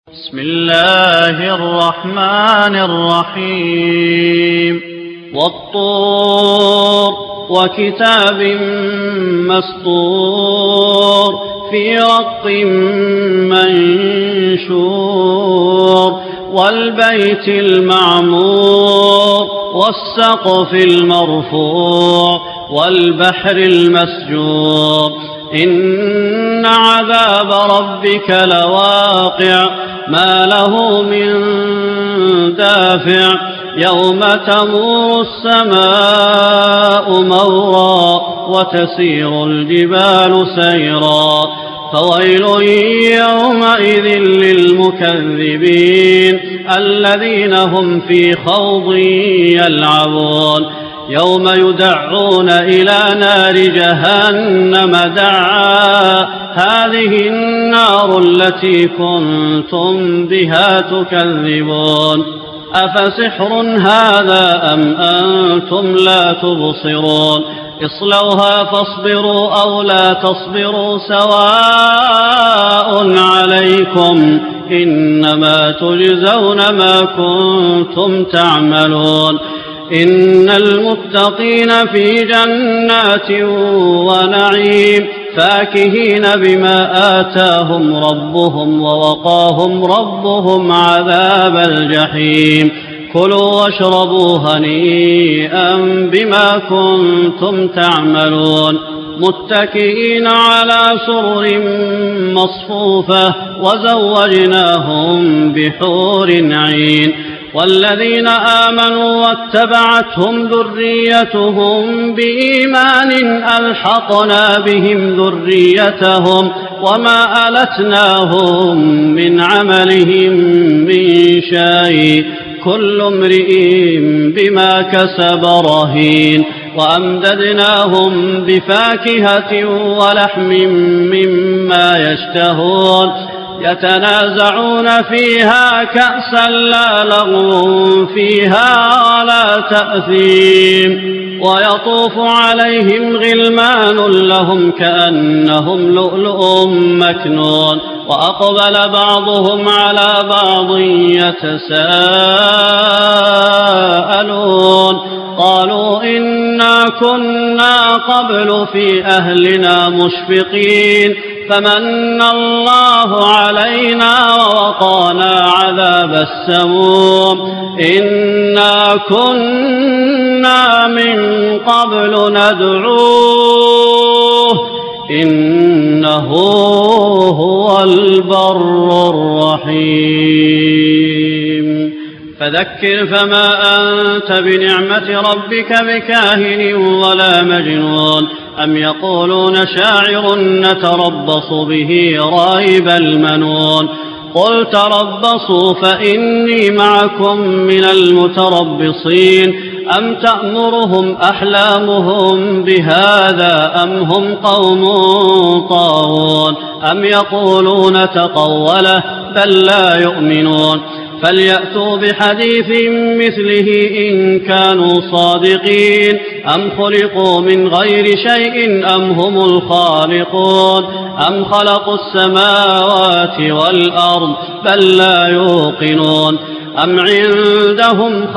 بسم الله الرحمن الرحيم والطور وكتاب مسطور في رق منشور والبيت المعمور والسقف المرفوع والبحر المسجور إن عذاب ربك لواقع ما له من دافع يوم تمور السماء مورا وتسير الجبال سيرا فويل يومئذ للمكذبين الذين هم في خوض يلعبون يوم يدعون إلى نار جهنم دعا هذه النار التي كنتم بها تكذبون أفسحر هذا أم أنتم لا تبصرون اصلوها فاصبروا أو لا تصبروا سواء عليكم إنما تجزون ما كنتم تعملون إن المتقين في جنات ونعيم فاكهين بما آتاهم ربهم ووقاهم ربهم عذاب الجحيم كلوا واشربوا هنيئا بما كنتم تعملون متكئين على سرر مصفوفة وزوجناهم بحور عين والذين آمنوا واتبعتهم ذريتهم بإيمان ألحقنا بهم ذريتهم وما ألتناهم من عملهم من شيء كل امرئ بما كسب رهين وأمددناهم بفاكهة ولحم مما يشتهون يتنازعون فيها كأسا لا لغو فيها ولا تأثيم ويطوف عليهم غلمان لهم كأنهم لؤلؤ مكنون وأقبل بعضهم على بعض يتساءلون قالوا إنا كنا قبل في أهلنا مشفقين فمن الله علينا ووقانا عذاب السموم إنا كنا من قبل ندعوه إنه هو البر الرحيم فذكر فما أنت بنعمة ربك بكاهن ولا مجنون أم يقولون شاعر نتربص به ريب المنون قل تربصوا فإني معكم من المتربصين أم تأمرهم أحلامهم بهذا أم هم قوم طاغون أم يقولون تقوله بل لا يؤمنون فليأتوا بحديث مثله إن كانوا صادقين أم خلقوا من غير شيء أم هم الخالقون أم خلقوا السماوات والأرض بل لا يوقنون أم عندهم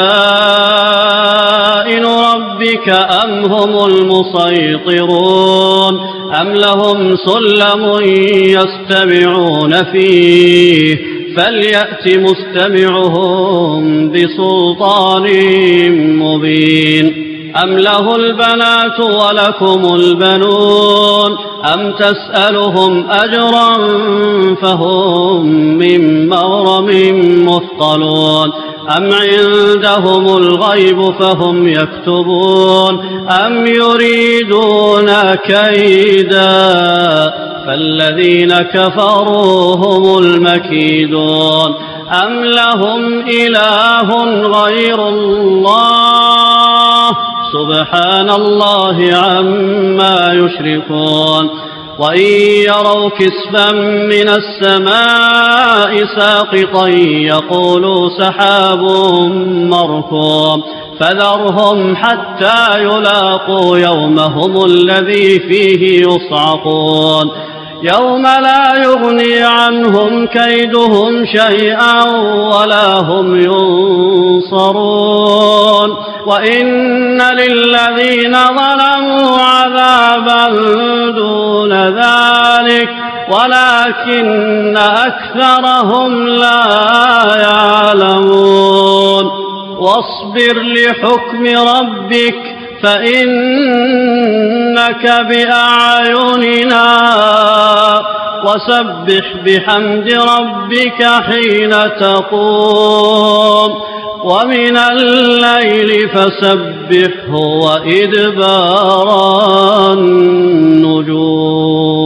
خزائن ربك أم هم المسيطرون أم لهم سلم يستمعون فيه فليأت مستمعهم بسلطان مبين أم له البنات ولكم البنون أم تسألهم أجرا فهم من مغرم مثقلون أم عندهم الغيب فهم يكتبون أم يريدون كيدا فالذين كفروا هم المكيدون أم لهم إله غير الله سبحان الله عما يشركون وإن يروا كسفا من السماء ساقطا يقولوا سحاب مركوم فذرهم حتى يلاقوا يومهم الذي فيه يصعقون يوم لا يغني عنهم كيدهم شيئا ولا هم ينصرون وإن للذين ظلموا عذابا دون ذلك ولكن أكثرهم لا يعلمون واصبر لحكم ربك فإنك بأعيننا وسبح بحمد ربك حين تقوم ومن الليل فسبحه وإدبار النجوم